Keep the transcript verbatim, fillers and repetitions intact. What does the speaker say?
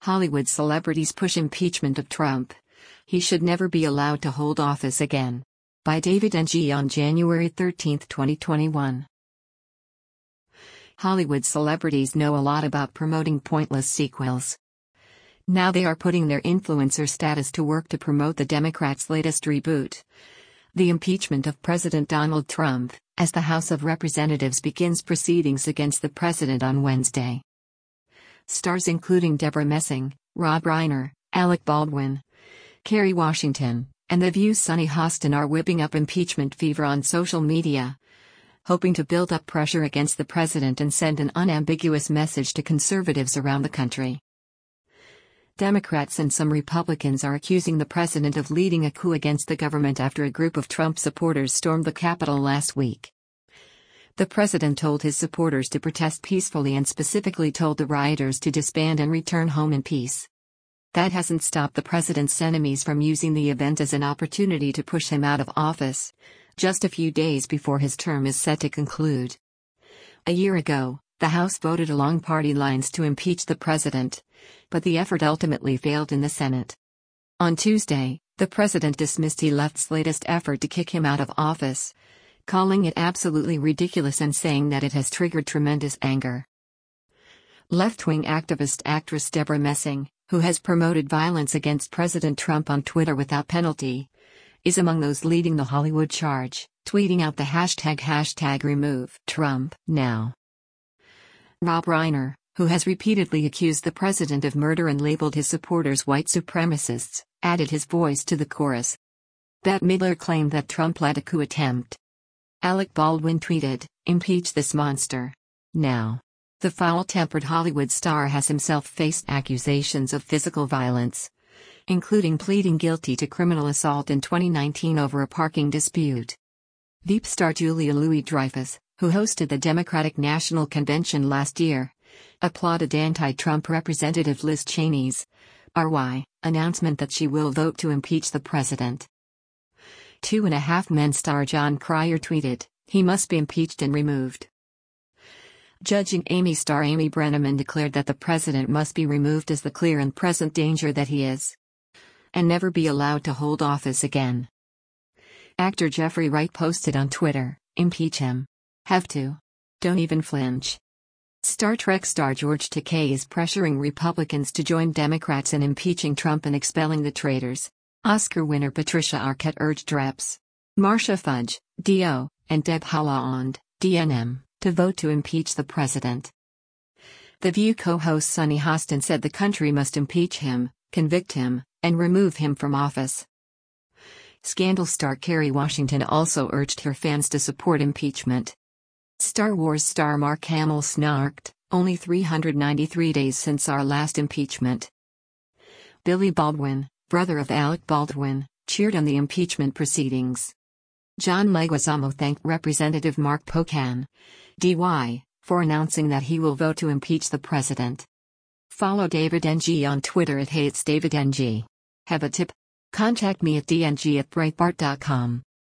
Hollywood celebrities push impeachment of Trump. He should never be allowed to hold office again. By David N G on January thirteenth, twenty twenty-one. Hollywood celebrities know a lot about promoting pointless sequels. Now they are putting their influencer status to work to promote the Democrats' latest reboot, the impeachment of President Donald Trump, as the House of Representatives begins proceedings against the president on Wednesday. Stars including Debra Messing, Rob Reiner, Alec Baldwin, Kerry Washington, and The View's Sunny Hostin are whipping up impeachment fever on social media, hoping to build up pressure against the president and send an unambiguous message to conservatives around the country. Democrats and some Republicans are accusing the president of leading a coup against the government after a group of Trump supporters stormed the Capitol last week. The president told his supporters to protest peacefully and specifically told the rioters to disband and return home in peace. That hasn't stopped the president's enemies from using the event as an opportunity to push him out of office, just a few days before his term is set to conclude. A year ago, the House voted along party lines to impeach the president, but the effort ultimately failed in the Senate. On Tuesday, the president dismissed the left's latest effort to kick him out of office, calling it absolutely ridiculous and saying that it has triggered tremendous anger. Left-wing activist actress Debra Messing, who has promoted violence against President Trump on Twitter without penalty, is among those leading the Hollywood charge, tweeting out the hashtag hashtag remove Trump now. Rob Reiner, who has repeatedly accused the president of murder and labeled his supporters white supremacists, added his voice to the chorus. Bette Midler claimed that Trump led a coup attempt. Alec Baldwin tweeted, "Impeach this monster now." The foul-tempered Hollywood star has himself faced accusations of physical violence, including pleading guilty to criminal assault in twenty nineteen over a parking dispute. Veep star Julia Louis-Dreyfus, who hosted the Democratic National Convention last year, applauded anti-Trump Representative Liz Cheney's R Y announcement that she will vote to impeach the president. Two and a Half Men star John Cryer tweeted, "He must be impeached and removed." Judging Amy star Amy Brenneman declared that the president must be removed as the clear and present danger that he is, and never be allowed to hold office again. Actor Jeffrey Wright posted on Twitter, "Impeach him. Have to. Don't even flinch." Star Trek star George Takei is pressuring Republicans to join Democrats in impeaching Trump and expelling the traitors. Oscar winner Patricia Arquette urged Reps Marcia Fudge, D O, and Deb Haaland, D N M, to vote to impeach the president. The View co-host Sunny Hostin said the country must impeach him, convict him, and remove him from office. Scandal star Kerry Washington also urged her fans to support impeachment. Star Wars star Mark Hamill snarked, "Only three hundred ninety-three days since our last impeachment." Billy Baldwin, brother of Alec Baldwin, cheered on the impeachment proceedings. John Leguizamo thanked Representative Mark Pocan, D Y, for announcing that he will vote to impeach the president. Follow David N G on Twitter at HatesDavidNG. Have a tip? Contact me at d n g at breitbart dot com.